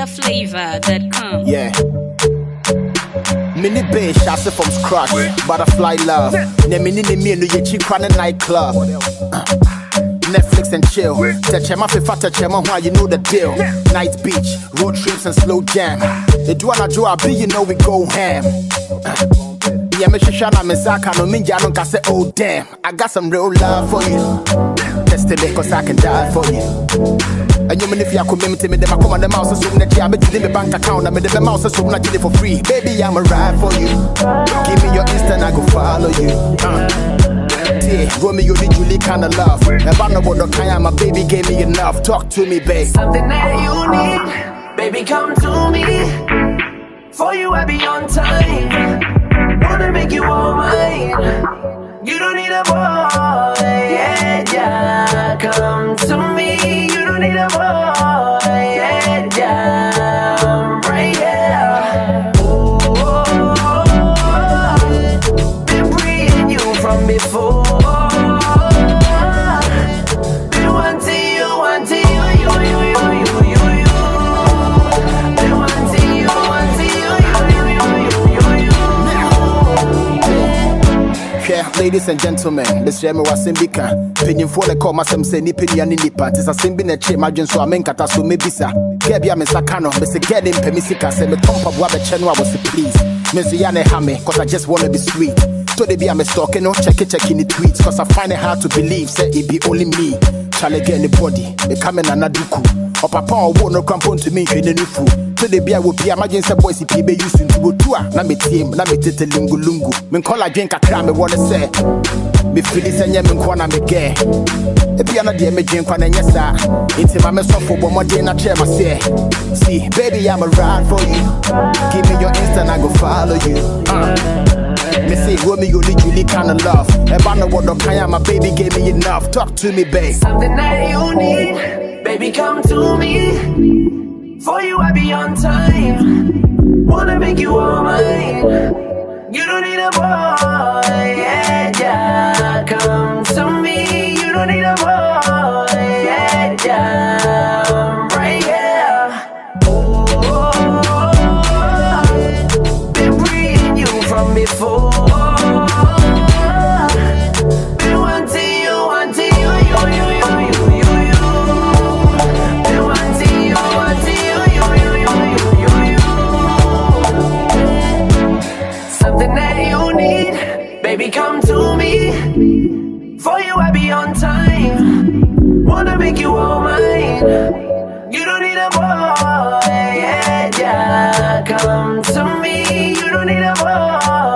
NigerFlavor.com. Yeah. Mini bass, I say from scratch. Butterfly love. Ne mini ne me no ye chick run a nightclub. Netflix and chill. Techema fi fata chema why you know the deal. Night beach, road trips and slow jam. They do wanna do a be, you know we go ham. Yeah, me shishana me zaka no minja no ka say oh damn. I got some real love for you. Yesterday cause I can die for you. And you mean if you are coming to me, then I come on the mouse so that I bet you my bank account. I made the mouse so I get it for free. Baby, I'm a ride for you. Give me your Insta and I go follow you. Romeo did you kind of love. If I know what the kind my baby gave me enough. Talk to me, babe. Something that you need, baby, come to me. For you, I be on time. Wanna make you all mine. You don't need a boy, yeah, yeah. Come to me. You don't need a boy, yeah, yeah. I'm right here. Oh, been praying you from before. Been wanting you, wanting you, you. Been wanting you, Yeah, ladies and gentlemen, this year me was in Bika. Pinning for the call myself say nipping and nipa. Tis a sim bin a chain margin so I mean kata so me bisa. Gebia me sakano, me se get in pemisika, say me pump up wabe chenwa was please. Me so yane hame, cause I just wanna be sweet. So they be a me stalking, no checking the tweets. Cause I find it hard to believe, say it be only me. Charlie get anybody, they coming and aduku. Or papa or won't no crampon to me, in the new food. So they be a whoopee, imagine some boys if be used to go to a na me team, na me tete lungu lungu. Men call a drink a cram, me wanna say. Me feel this and yemen corner me gay. If you are not dear, me drink on and yes, sir. It's my mess for one more day, not chair my say. See, baby, I'm a ride for you. Give me your Insta and I go follow you. Me say, Romeo, you kind of love. If I know what the kind my baby gave me enough. Talk to me, babe. something that you need, baby, come to me. For you, I be on time. Wanna make you all mine. You don't need a boy, yeah, yeah. Come to me. You don't need a boy, yeah, yeah. I'm right here. Oh, been praying you from before. Been wanting you, you. Been wanting you, something that you need, baby, come to me. For you, I be on time. Wanna make you all mine. You don't need a boy, yeah, yeah. Come to me. You don't need a boy.